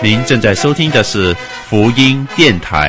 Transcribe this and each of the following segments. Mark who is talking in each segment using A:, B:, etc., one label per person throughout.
A: 您正在收听的是福音电台。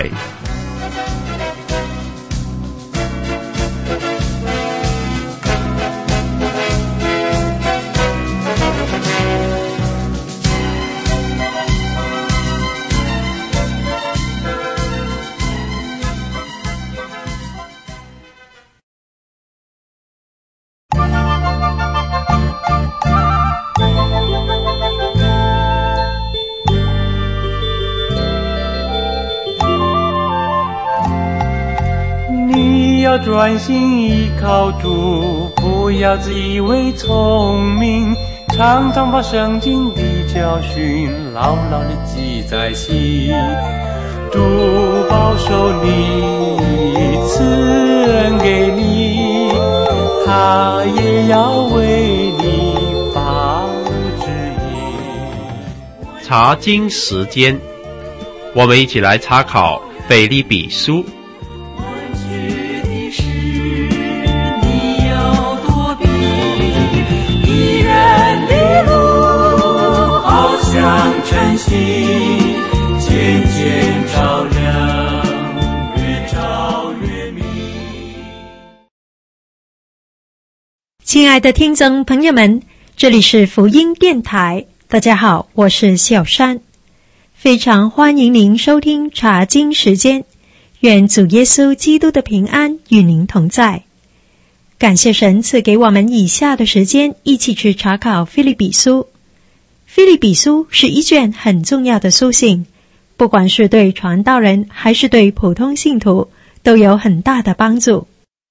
B: 专心依靠主，不要自以为聪明，常常把圣经的教训牢牢地记在心。主保守你，赐恩给你，他也要为你发指引。
A: 查经时间，我们一起来查考腓立比书。
B: 像晨曦渐渐照亮，越照越明。
C: 亲爱的听众朋友们，这里是福音电台，大家好，我是小珊，非常欢迎您收听查经时间，愿主耶稣基督的平安与您同在。感谢神赐给我们以下的时间，一起去查考腓立比书。腓立比书是一卷很重要的书信，不管是对传道人还是对普通信徒，都有很大的帮助。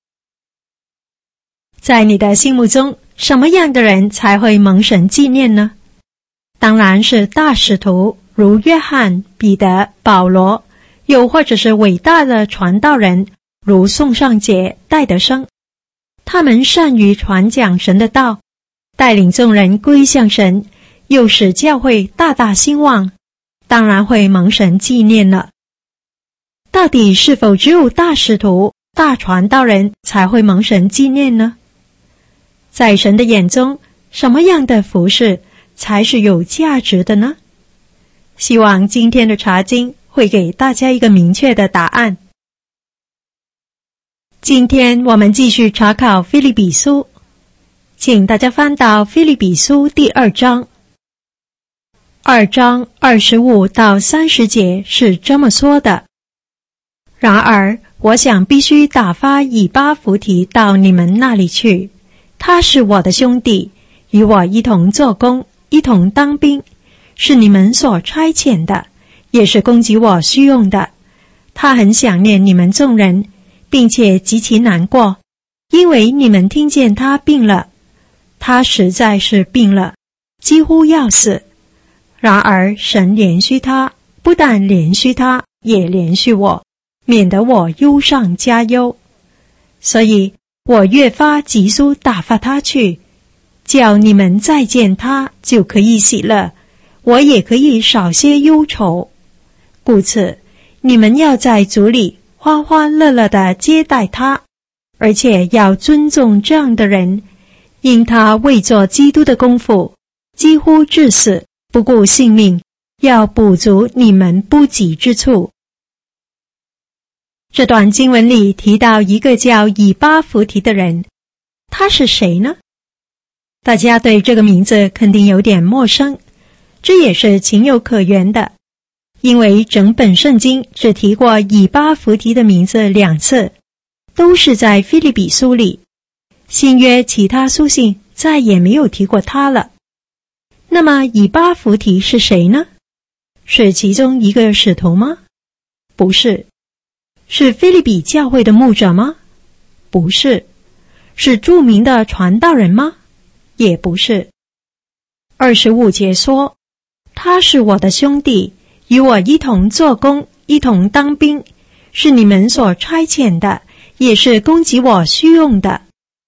C: 在你的心目中，什么样的人才会蒙神纪念呢？当然是大使徒，如约翰、彼得、保罗，又或者是伟大的传道人，如宋尚节、戴德生。他们善于传讲神的道，带领众人归向神，又使教会大大兴旺，当然会蒙神纪念了。到底是否只有大使徒、大传道人才会蒙神纪念呢？在神的眼中，什么样的服事才是有价值的呢？希望今天的查经会给大家一个明确的答案。今天我们继续查考腓立比书，请大家翻到腓立比书第2章。2章25到30节是这么说的：然而我想必须打发以巴弗提到你们那里去，他是我的兄弟，与我一同做工，一同当兵，是你们所差遣的，也是供给我需用的。他很想念你们众人，并且极其难过，因为你们听见他病了。他实在是病了，几乎要死。然而神怜恤他，不但怜恤他，也怜恤我，免得我忧上加忧。所以我越发急速打发他去，叫你们再见他就可以喜乐，我也可以少些忧愁。故此你们要在主里欢欢乐乐地接待他，而且要尊重这样的人，因他为做基督的功夫，几乎致死，不顾性命，要补足你们不及之处。这段经文里提到一个叫以巴弗提的人，他是谁呢？大家对这个名字肯定有点陌生，这也是情有可原的，因为整本圣经只提过以巴弗提的名字2次，都是在腓立比书里，新约其他书信再也没有提过他了。那么以巴弗提是谁呢？是其中一个使徒吗？不是。是腓立比教会的牧者吗？不是。是著名的传道人吗？也不是。25节说，他是我的兄弟，与我一同做工，一同当兵，是你们所差遣的，也是供给我需用的。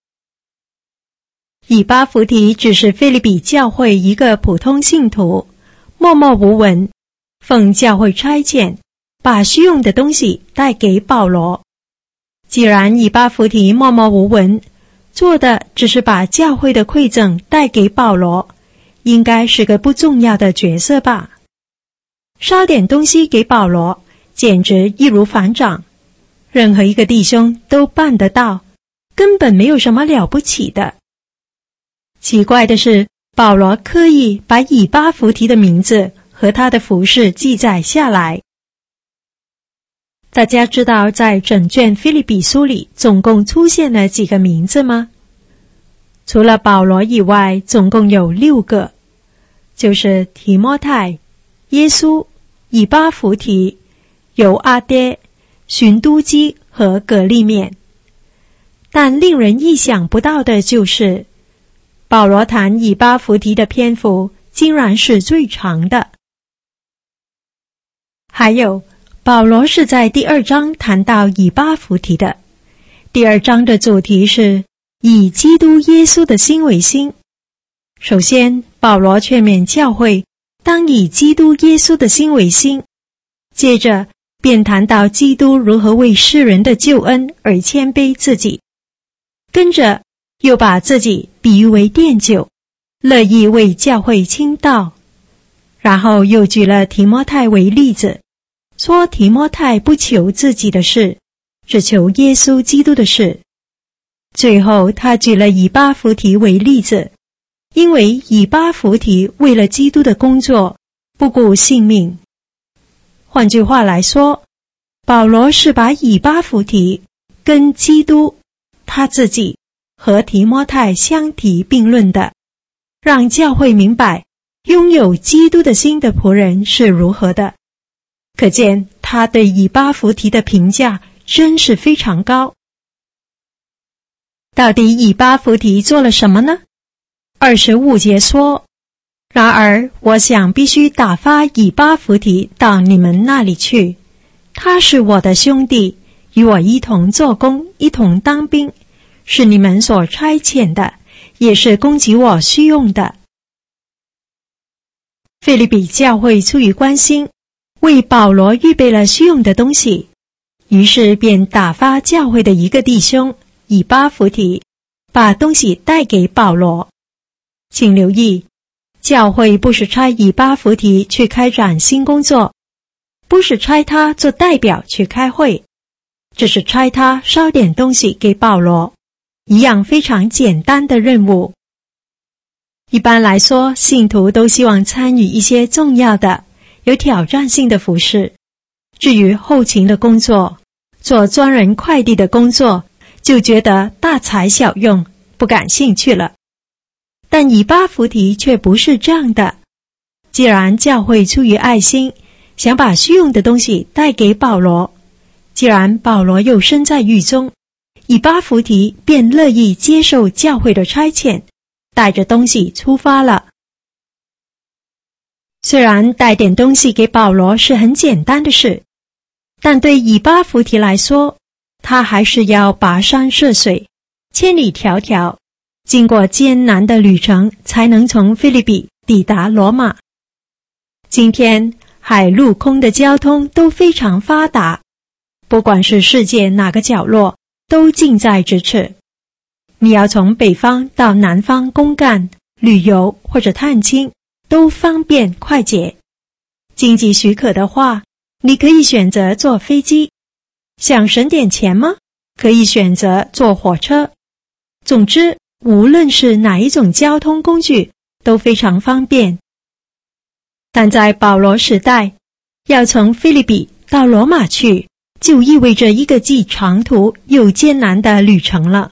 C: 以巴弗提只是腓立比教会一个普通信徒，默默无闻，奉教会差遣，把需用的东西带给保罗。既然以巴弗提默默无闻，做的只是把教会的馈赠带给保罗，应该是个不重要的角色吧。 捎点东西给保罗，简直易如反掌。任何一个弟兄都办得到，根本没有什么了不起的。奇怪的是，保罗刻意把以巴弗提的名字和他的服事记载下来。大家知道在整卷腓立比书里总共出现了几个名字吗？除了保罗以外，总共有6个，就是提摩太、耶稣、以巴弗提、犹阿爹、寻都基和革利勉。但令人意想不到的就是，保罗谈以巴弗提的篇幅竟然是最长的。还有，保罗是在第2章谈到以巴弗提的。第2章的主题是以基督耶稣的心为心。首先，保罗劝勉教会当以基督耶稣的心为心，接着便谈到基督如何为世人的救恩而谦卑自己，跟着又把自己比喻为奠酒，乐意为教会倾倒。然后又举了提摩太为例子，说提摩太不求自己的事，只求耶稣基督的事。最后他举了以巴弗提为例子，因为以巴弗提为了基督的工作不顾性命。换句话来说，保罗是把以巴弗提跟基督他自己和提摩太相提并论的，让教会明白拥有基督的心的仆人是如何的。可见他对以巴弗提的评价真是非常高。到底以巴弗提做了什么呢？25节说，然而我想必须打发以巴弗提到你们那里去，他是我的兄弟，与我一同做工，一同当兵，是你们所差遣的，也是供给我需用的。腓立比教会出于关心，为保罗预备了需用的东西，于是便打发教会的一个弟兄以巴弗提，把东西带给保罗。请留意，教会不是差以巴弗提去开展新工作，不是差他做代表去开会，只是差他捎点东西给保罗，一样非常简单的任务。一般来说，信徒都希望参与一些重要的、有挑战性的服事。至于后勤的工作，做专人快递的工作，就觉得大材小用，不感兴趣了。但以巴弗提却不是这样的。既然教会出于爱心，想把需用的东西带给保罗，既然保罗又身在狱中，以巴弗提便乐意接受教会的差遣，带着东西出发了。虽然带点东西给保罗是很简单的事，但对以巴弗提来说，他还是要跋山涉水，千里迢迢，经过艰难的旅程，才能从腓立比抵达罗马。今天海陆空的交通都非常发达，不管是世界哪个角落，都近在咫尺。你要从北方到南方公干、旅游或者探亲，都方便快捷。经济许可的话，你可以选择坐飞机。想省点钱吗？可以选择坐火车。总之，无论是哪一种交通工具，都非常方便。但在保罗时代，要从腓立比到罗马去，就意味着一个既长途又艰难的旅程了。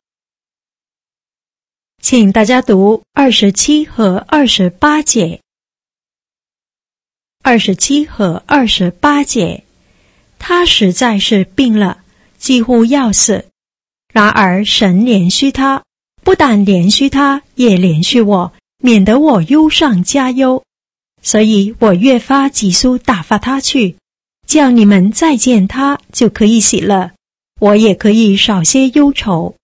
C: 请大家读27和28节。27和28节，他实在是病了，几乎要死。然而神怜恤他，不但怜恤他，也怜恤我，免得我忧上加忧。所以我越发急速打发他去，叫你们再见他就可以喜乐，我也可以少些忧愁。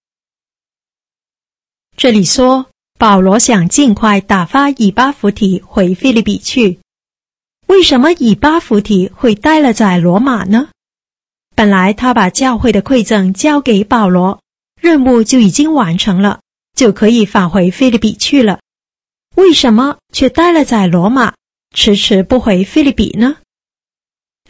C: 这里说，保罗想尽快打发以巴弗提回腓立比去。为什么以巴弗提会待了在罗马呢？本来他把教会的馈赠交给保罗，任务就已经完成了，就可以返回腓立比去了。为什么却待了在罗马，迟迟不回腓立比呢？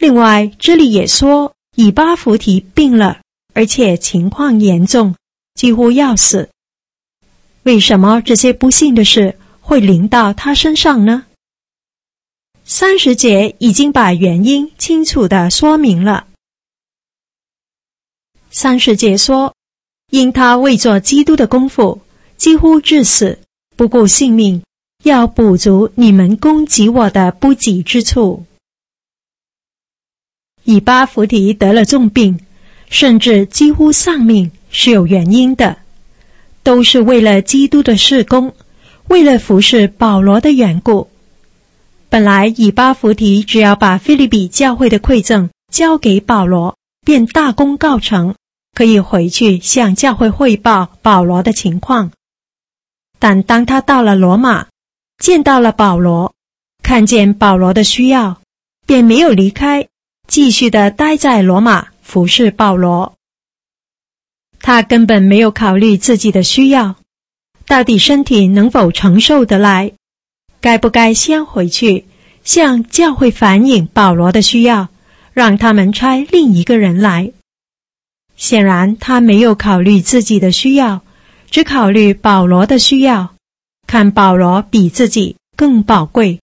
C: 另外，这里也说以巴弗提病了，而且情况严重，几乎要死。为什么这些不幸的事会临到他身上呢？30节已经把原因清楚地说明了。30节说，因他为做基督的功夫，几乎致死，不顾性命，要补足你们攻击我的不给之处。以巴弗提得了重病，甚至几乎丧命，是有原因的，都是为了基督的事工，为了服侍保罗的缘故。本来以巴弗提只要把腓立比教会的馈赠交给保罗，便大功告成，可以回去向教会汇报保罗的情况。但当他到了罗马，见到了保罗，看见保罗的需要，便没有离开，继续地待在罗马服侍保罗。他根本没有考虑自己的需要，到底身体能否承受得来，该不该先回去向教会反映保罗的需要，让他们差另一个人来。显然他没有考虑自己的需要，只考虑保罗的需要，看保罗比自己更宝贵。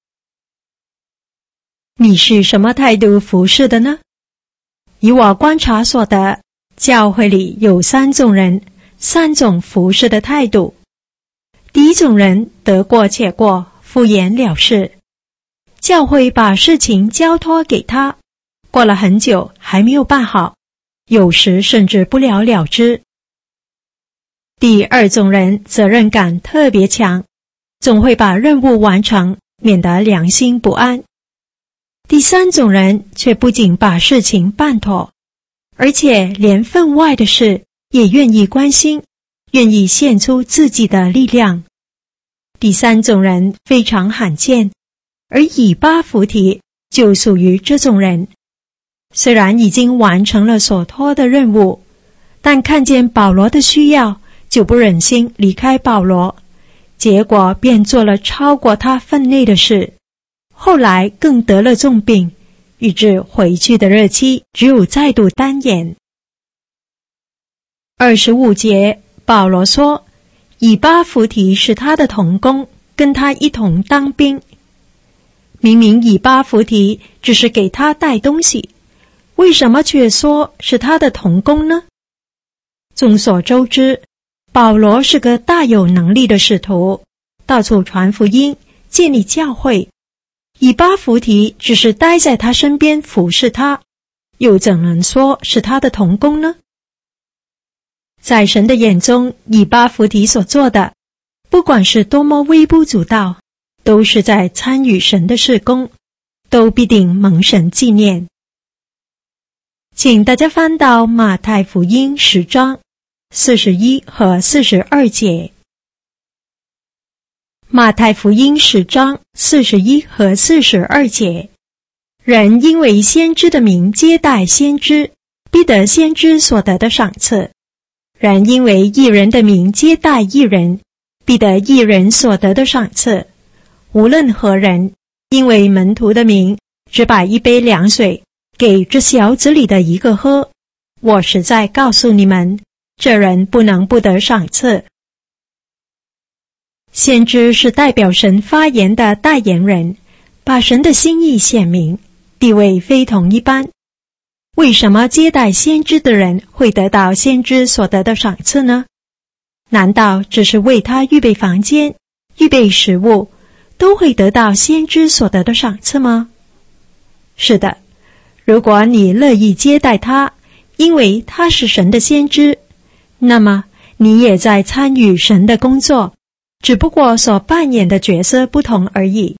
C: 你是什么态度服侍的呢？以我观察所得，教会里有3种人，3种服侍的态度。第一种人得过且过，敷衍了事，教会把事情交托给他，过了很久还没有办好，有时甚至不了了之。第二种人责任感特别强，总会把任务完成，免得良心不安。第三种人却不仅把事情办妥，而且连分外的事也愿意关心，愿意献出自己的力量。第三种人非常罕见，而以巴弗提就属于这种人。虽然已经完成了所托的任务，但看见保罗的需要，就不忍心离开保罗，结果便做了超过他分内的事。后来更得了重病，以致回去的日期只有再度单延。25节，保罗说，以巴弗提是他的同工，跟他一同当兵。明明以巴弗提只是给他带东西，为什么却说是他的同工呢？众所周知，保罗是个大有能力的使徒，到处传福音，建立教会。以巴弗提只是待在他身边服侍他，又怎能说是他的同工呢？在神的眼中，以巴弗提所做的，不管是多么微不足道，都是在参与神的事工，都必定蒙神纪念。请大家翻到马太福音10章41和42节。马太福音10章41和42节，人因为先知的名接待先知，必得先知所得的赏赐；人因为义人的名接待义人，必得义人所得的赏赐。无论何人，因为门徒的名，只把一杯凉水给这小子里的一个喝，我实在告诉你们，这人不能不得赏赐。先知是代表神发言的代言人，把神的心意显明，地位非同一般。为什么接待先知的人会得到先知所得的赏赐呢？难道只是为他预备房间、预备食物，都会得到先知所得的赏赐吗？是的，如果你乐意接待他，因为他是神的先知，那么你也在参与神的工作，只不过所扮演的角色不同而已。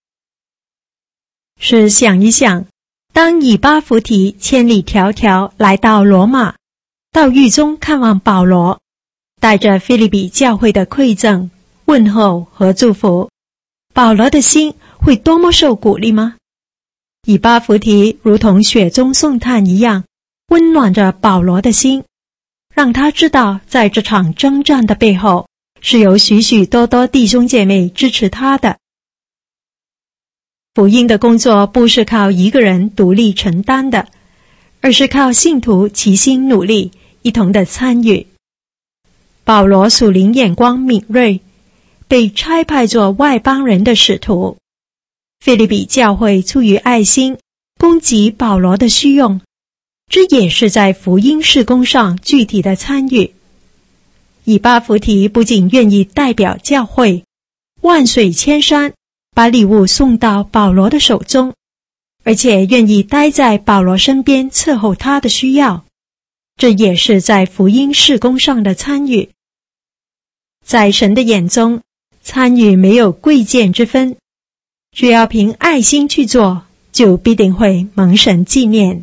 C: 试想一想，当以巴弗提千里迢迢来到罗马，到狱中看望保罗，带着腓立比教会的馈赠、问候和祝福，保罗的心会多么受鼓励吗？以巴弗提如同雪中送炭一样，温暖着保罗的心，让他知道在这场征战的背后，是有许许多多弟兄姐妹支持他的。 福音的工作不是靠一个人独立承担的，而是靠信徒齐心努力，一同的参与。保罗属灵眼光敏锐，被差派做外邦人的使徒。腓立比教会出于爱心，供给保罗的需用，这也是在福音事工上具体的参与。以巴弗提不仅愿意代表教会，万水千山，把礼物送到保罗的手中，而且愿意待在保罗身边伺候他的需要，这也是在福音事工上的参与。在神的眼中，参与没有贵贱之分，只要凭爱心去做，就必定会蒙神纪念。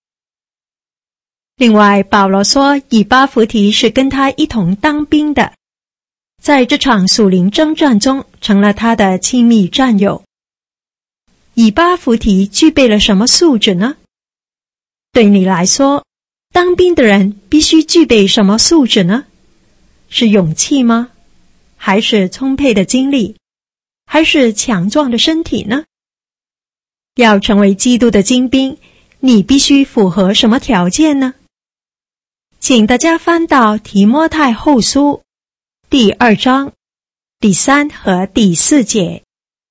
C: 另外，保罗说以巴弗提是跟他一同当兵的，在这场属灵征战中成了他的亲密战友。以巴弗提具备了什么素质呢？对你来说，当兵的人必须具备什么素质呢？是勇气吗？还是充沛的精力？还是强壮的身体呢？要成为基督的精兵，你必须符合什么条件呢？请大家翻到提摩太后书第2章第3和第4节。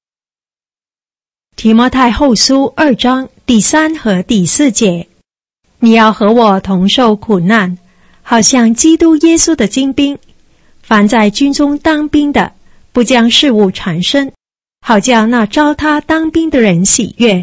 C: 提摩太后书2章第3和第4节，你要和我同受苦难，好像基督耶稣的精兵。凡在军中当兵的，不将事物缠身，好叫那招他当兵的人喜悦。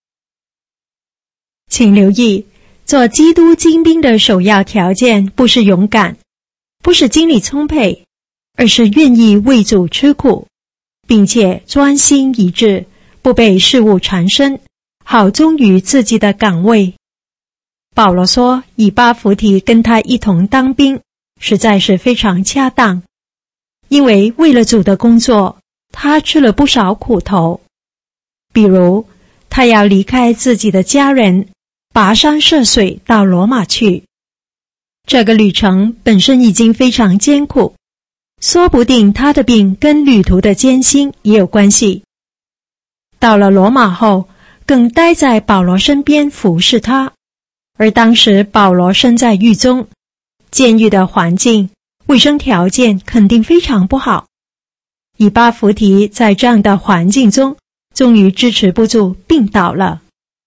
C: 请留意，做基督精兵的首要条件不是勇敢，不是精力充沛，而是愿意为主吃苦，并且专心一致，不被事物缠身，好忠于自己的岗位。保罗说以巴弗提跟他一同当兵，实在是非常恰当，因为为了主的工作，他吃了不少苦头。比如，他要离开自己的家人，跋山涉水到罗马去。这个旅程本身已经非常艰苦，说不定他的病跟旅途的艰辛也有关系。到了罗马后，更待在保罗身边服侍他，而当时保罗身在狱中，监狱的环境、卫生条件肯定非常不好。以巴弗提在这样的环境中，终于支持不住，病倒了。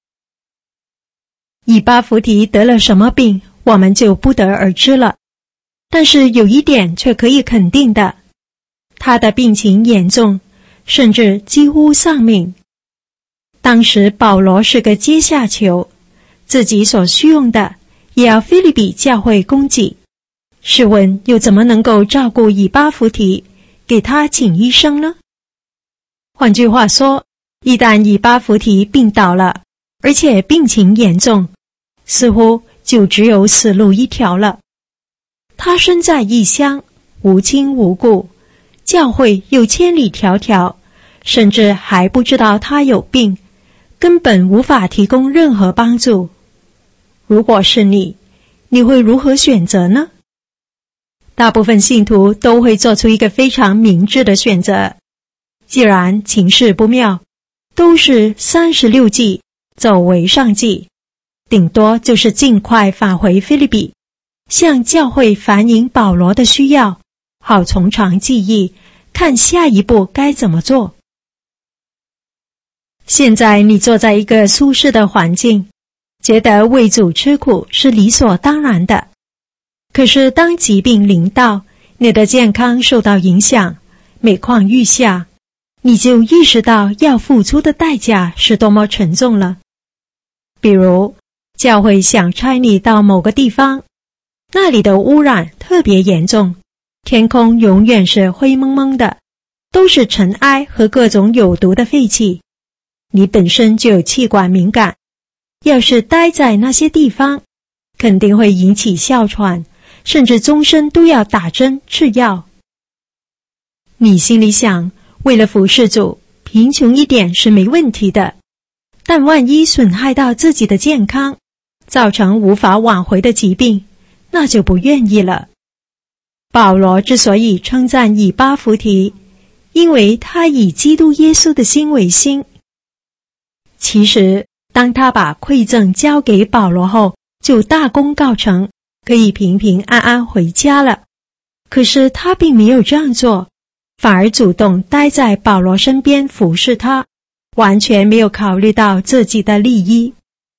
C: 以巴弗提得了什么病，我们就不得而知了。但是有一点却可以肯定的，他的病情严重，甚至几乎丧命。当时保罗是个阶下囚，自己所需用的也要腓立比教会供给。试问又怎么能够照顾以巴弗提，给他请医生呢？换句话说，一旦以巴弗提病倒了，而且病情严重，似乎就只有死路一条了。他身在异乡，无亲无故，教会又千里迢迢，甚至还不知道他有病，根本无法提供任何帮助。如果是你，你会如何选择呢？大部分信徒都会做出一个非常明智的选择，既然情势不妙，都是36计，走为上计，顶多就是尽快返回腓立比，向教会反映保罗的需要，好从长计议，看下一步该怎么做。现在你坐在一个舒适的环境，觉得为主吃苦是理所当然的。可是当疾病临到，你的健康受到影响，每况愈下，你就意识到要付出的代价是多么沉重了。比如，教会想差你到某个地方，那里的污染特别严重，天空永远是灰蒙蒙的，都是尘埃和各种有毒的废气。你本身就有气管敏感，要是待在那些地方，肯定会引起哮喘，甚至终身都要打针吃药。你心里想，为了服侍主，贫穷一点是没问题的，但万一损害到自己的健康，造成无法挽回的疾病，那就不愿意了。保罗之所以称赞以巴弗提，因为他以基督耶稣的心为心。 其实当他把馈赠交给保罗后，就大功告成，可以平平安安回家了。可是他并没有这样做，反而主动待在保罗身边服侍他，完全没有考虑到自己的利益。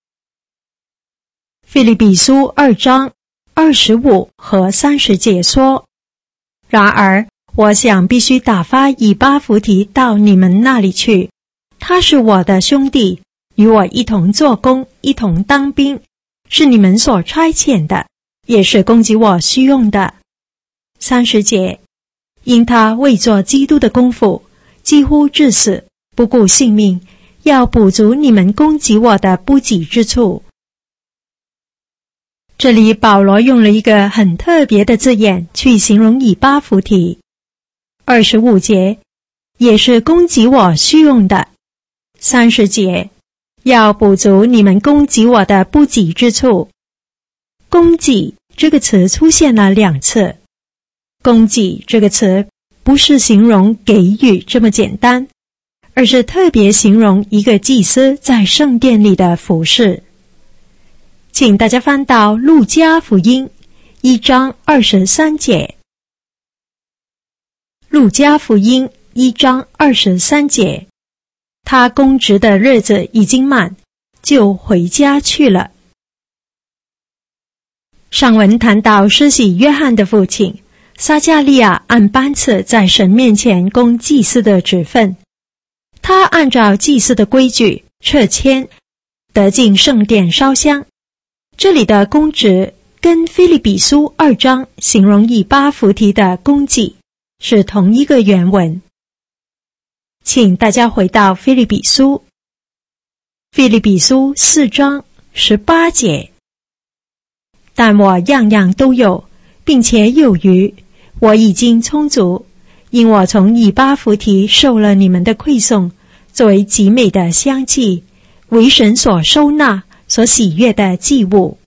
C: 腓立比书2章25和30节说：然而我想必须打发以巴弗提到你们那里去，他是我的兄弟，与我一同做工，一同当兵，是你们所差遣的，也是供给我需用的。30节，因他为做基督的功夫，几乎致死，不顾性命，要补足你们供给我的不给之处。这里保罗用了一个很特别的字眼去形容以巴弗提。25节，也是供给我需用的。30节，要补足你们供给我的不给之处。供给这个词出现了2次。供给这个词不是形容给予这么简单，而是特别形容一个祭司在圣殿里的服事。请大家翻到路加福音1章23节。路加福音1章23节，他公职的日子已经满，就回家去了。上文谈到施洗约翰的父亲撒迦利亚按班次在神面前供祭司的职分，他按照祭司的规矩撤签，得进圣殿烧香。这里的公职跟腓立比书2章形容以巴弗提的供给是同一个原文。请大家回到腓立比书4章18节。但我样样都有，并且有余，我已经充足，因我从以巴弗提受了你们的馈送，作为极美的香气，为神所收纳，所喜悦的祭物。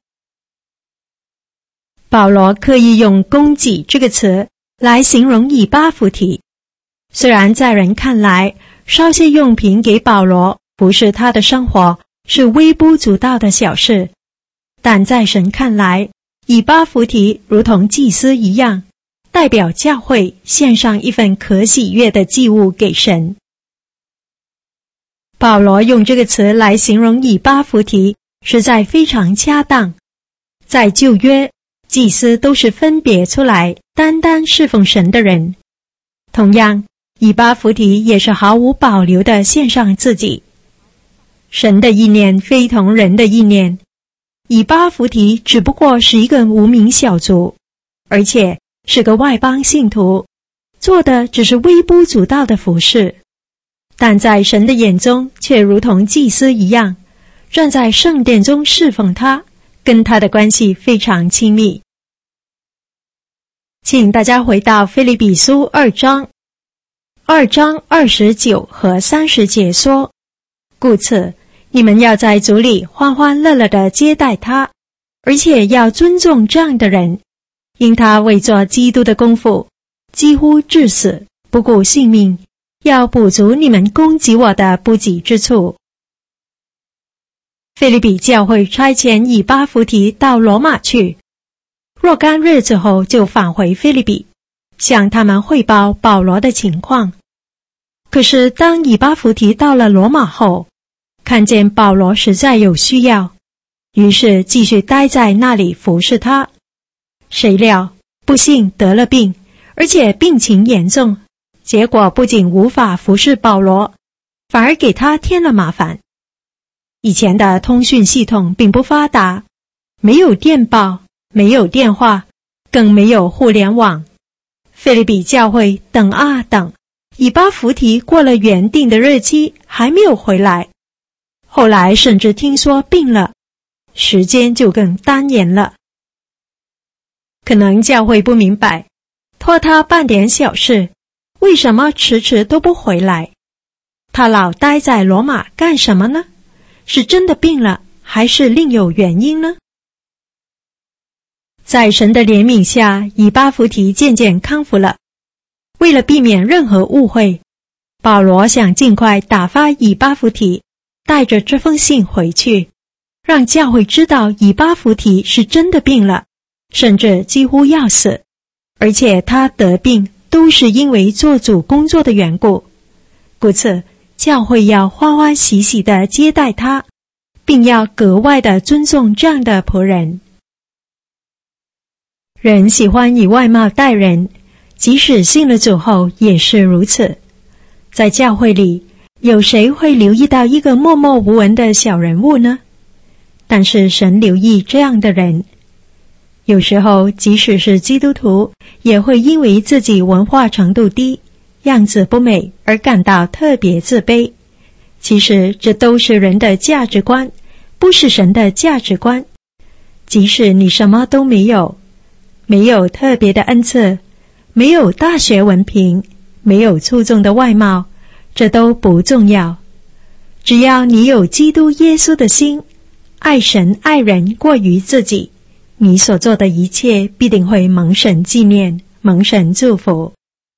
C: 保罗刻意用供给这个词来形容以巴弗提。虽然在人看来，烧些用品给保罗服侍他的生活是微不足道的小事，但在神看来，以巴弗提如同祭司一样，代表教会献上一份可喜悦的祭物给神。保罗用这个词来形容以巴弗提，实在非常恰当。在旧约，祭司都是分别出来单单侍奉神的人，同样以巴弗提也是毫无保留地献上自己。神的意念非同人的意念，以巴弗提只不过是一个无名小卒，而且是个外邦信徒，做的只是微不足道的服事，但在神的眼中却如同祭司一样，站在圣殿中侍奉他，跟他的关系非常亲密。请大家回到腓立比书2章29和30节说：故此你们要在主里欢欢乐乐地接待他，而且要尊重这样的人，因他为做基督的功夫，几乎致死，不顾性命，要补足你们供给我的不给之处。腓立比教会差遣以巴弗提到罗马去，若干日子后就返回腓立比，向他们汇报保罗的情况。可是当以巴弗提到了罗马后，看见保罗实在有需要，于是继续待在那里服侍他。谁料不幸得了病，而且病情严重，结果不仅无法服侍保罗，反而给他添了麻烦。以前的通讯系统并不发达，没有电报，没有电话，更没有互联网。腓立比教会等啊等，以巴弗提过了原定的日期还没有回来，后来甚至听说病了，时间就更耽延了。可能教会不明白，托他办点小事，为什么迟迟都不回来？他老待在罗马干什么呢？是真的病了，还是另有原因呢？在神的怜悯下，以巴弗提渐渐康复了。为了避免任何误会，保罗想尽快打发以巴弗提， 带着这封信回去，让教会知道以巴弗提是真的病了，甚至几乎要死，而且他得病都是因为做主工作的缘故。故此，教会要欢欢喜喜地接待他，并要格外地尊重这样的仆人。人喜欢以外貌待人，即使信了主后也是如此。在教会里，有谁会留意到一个默默无闻的小人物呢？但是神留意这样的人。有时候即使是基督徒，也会因为自己文化程度低，样子不美而感到特别自卑。其实这都是人的价值观，不是神的价值观。即使你什么都没有，没有特别的恩赐，没有大学文凭，没有出众的外貌，这都不重要。只要你有基督耶稣的心，爱神爱人过于自己，你所做的一切必定会蒙神纪念，蒙神祝福。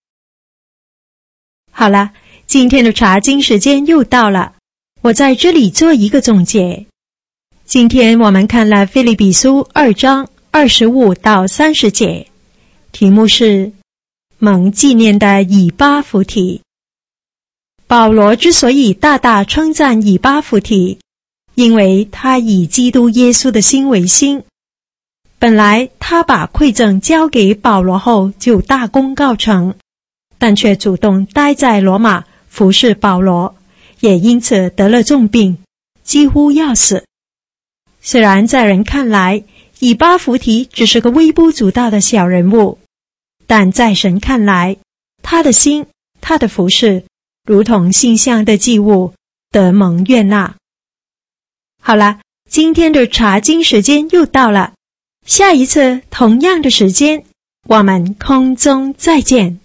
C: 好了，今天的查经时间又到了，我在这里做一个总结。今天我们看了腓立比书2章25到30节，题目是蒙纪念的以巴弗提。保罗之所以大大称赞以巴弗提，因为他以基督耶稣的心为心。本来他把馈赠交给保罗后就大功告成，但却主动待在罗马服侍保罗，也因此得了重病，几乎要死。虽然在人看来，以巴弗提只是个微不足道的小人物，但在神看来，他的心，他的服事，如同馨香的祭物，得蒙悦纳。好了，今天的查经时间又到了，下一次同样的时间，我们空中再见。